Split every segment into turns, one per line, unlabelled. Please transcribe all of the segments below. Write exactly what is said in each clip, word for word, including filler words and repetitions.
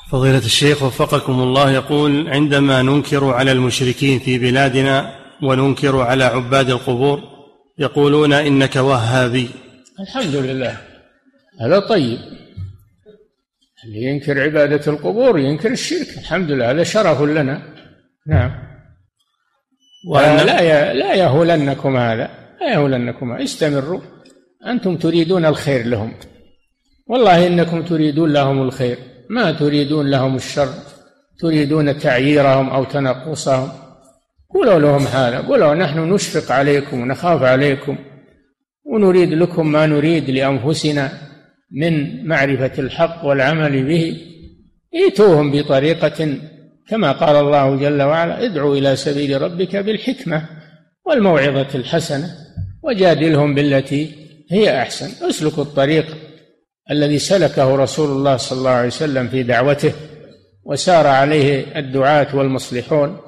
فضيلة الشيخ وفقكم الله، يقول: عندما ننكر على المشركين في بلادنا وننكر على عباد القبور يقولون إنك وهابي.
الحمد لله، هذا طيب. اللي ينكر عبادة القبور ينكر الشرك، الحمد لله، هذا شرف لنا. نعم. وأنا لا لا يهولنكم هذا، لا يهولنكم هذا. استمروا، أنتم تريدون الخير لهم، والله إنكم تريدون لهم الخير، ما تريدون لهم الشر، تريدون تعييرهم أو تنقصهم. قولوا لهم هذا، قولوا: نحن نشفق عليكم ونخاف عليكم ونريد لكم ما نريد لأنفسنا من معرفة الحق والعمل به. ائتوهم بطريقة كما قال الله جل وعلا: ادعوا إلى سبيل ربك بالحكمة والموعظة الحسنة وجادلهم بالتي هي أحسن. اسلكوا الطريق الذي سلكه رسول الله صلى الله عليه وسلم في دعوته وسار عليه الدعاة والمصلحون،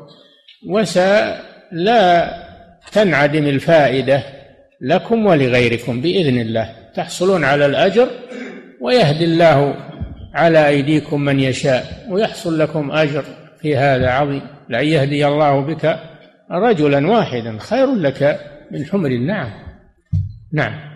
ولا تنعدم الفائدة لكم ولغيركم بإذن الله، تحصلون على الأجر ويهدي الله على أيديكم من يشاء ويحصل لكم أجر في هذا عظيم. لأن يهدي الله بك رجلا واحدا خير لك من حمر النعم. نعم.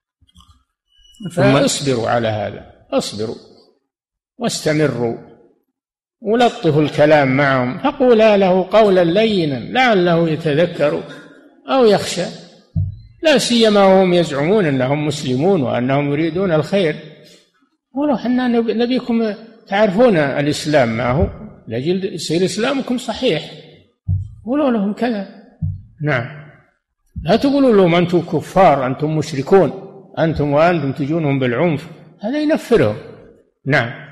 فاصبروا على هذا، اصبروا واستمروا ولطفوا الكلام معهم، فقولا له قولا لينا لعله يتذكر أو يخشى، لا سيما وهم يزعمون أنهم مسلمون وأنهم يريدون الخير. ولو حنا نبيكم تعرفون الإسلام ما هو لأجل يصير إسلامكم صحيح، قولوا لهم كذا. نعم. لا تقولوا لهم أنتم كفار، أنتم مشركون، أنتم وأنتم تجونهم بالعنف، هذا ينفرهم. نعم.